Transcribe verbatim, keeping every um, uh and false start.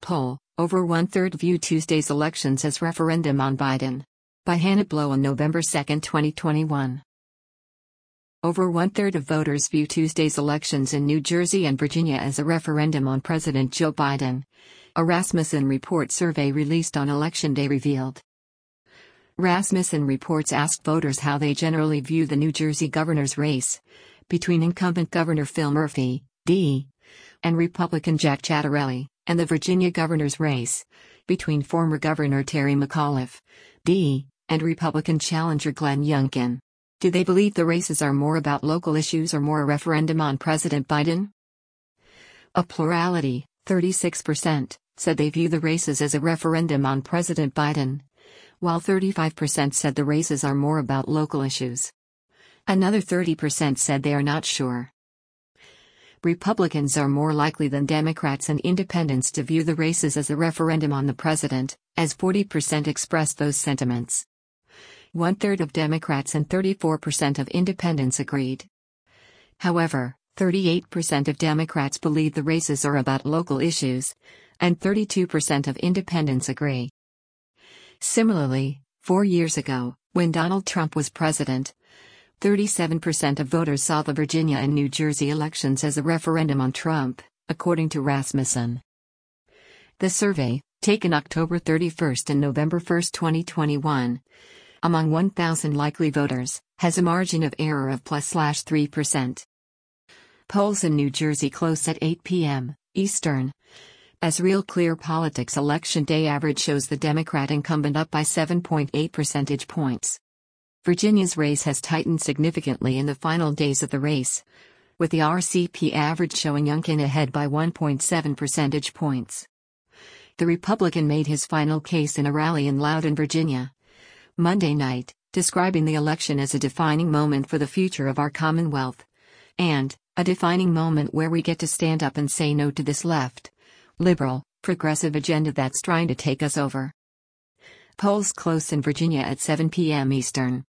Poll: over one-third view Tuesday's elections as referendum on Biden. By Hannah Blow on November second, twenty twenty-one. Over one-third of voters view Tuesday's elections in New Jersey and Virginia as a referendum on President Joe Biden. A Rasmussen Report survey released on Election Day revealed. Rasmussen Reports asked voters how they generally view the New Jersey governor's race between incumbent Governor Phil Murphy, D, and Republican Jack Ciattarelli, and the Virginia governor's race between former Governor Terry McAuliffe, D, and Republican challenger Glenn Youngkin. Do they believe the races are more about local issues or more a referendum on President Biden? A plurality, thirty-six percent, said they view the races as a referendum on President Biden, while thirty-five percent said the races are more about local issues. Another thirty percent said they are not sure. Republicans are more likely than Democrats and independents to view the races as a referendum on the president, as forty percent expressed those sentiments. One-third of Democrats and thirty-four percent of independents agreed. However, thirty-eight percent of Democrats believe the races are about local issues, and thirty-two percent of independents agree. Similarly, four years ago, when Donald Trump was president, thirty-seven percent of voters saw the Virginia and New Jersey elections as a referendum on Trump, according to Rasmussen. The survey, taken October thirty-first and November first, twenty twenty-one, among one thousand likely voters, has a margin of error of plus three percent. Polls in New Jersey close at eight p m Eastern. As Real Clear Politics Election Day average shows the Democrat incumbent up by seven point eight percentage points. Virginia's race has tightened significantly in the final days of the race, with the R C P average showing Youngkin ahead by one point seven percentage points. The Republican made his final case in a rally in Loudoun, Virginia, Monday night, describing the election as a defining moment for the future of our Commonwealth, and a defining moment where we get to stand up and say no to this left, liberal, progressive agenda that's trying to take us over. Polls close in Virginia at seven p m Eastern.